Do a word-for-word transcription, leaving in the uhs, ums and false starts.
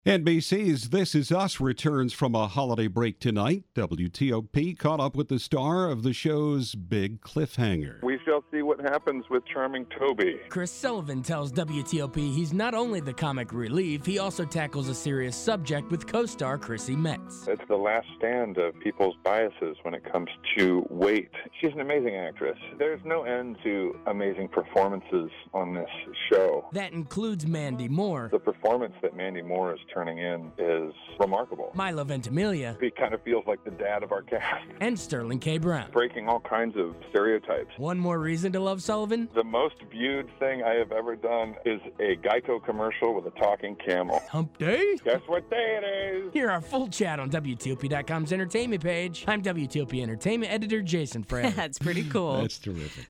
N B C's This Is Us returns from a holiday break tonight. W T O P caught up with the star of the show's big cliffhanger. We shall see what happens with charming Toby. Chris Sullivan tells W T O P he's not only the comic relief, he also tackles a serious subject with co-star Chrissy Metz. It's the last stand of people's biases when it comes to weight. She's an amazing actress. There's no end to amazing performances on this show. That includes Mandy Moore. The performance that Mandy Moore is turning in is remarkable. Milo Ventimiglia. He kind of feels like the dad of our cast. And Sterling K. Brown. Breaking all kinds of stereotypes. One more reason to love Sullivan? The most viewed thing I have ever done is a Geico commercial with a talking camel. Hump Day? Guess what day it is? Hear our full chat on W T O P dot com's entertainment page. I'm W T O P Entertainment Editor Jason Frey. That's pretty cool. That's terrific.